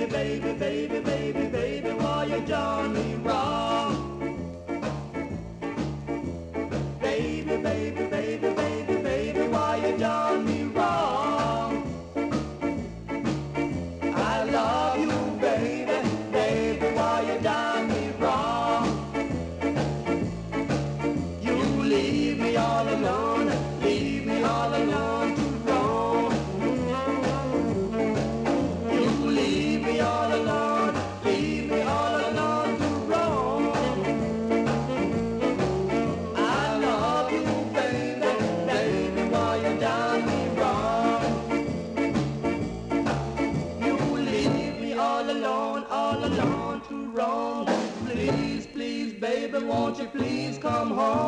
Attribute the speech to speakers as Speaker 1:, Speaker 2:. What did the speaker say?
Speaker 1: baby, baby, baby, baby, why you done me wrong? Baby, baby, baby, baby, baby, why you done me wrong? I love you, baby, baby, why you done me wrong? You leave me all alone, leave me all alone to roam. You leave me all alone, leave me all alone to roam. I love you, baby, baby, why you done me wrong? You leave me all alone to roam. Please, please, baby, won't you please come home?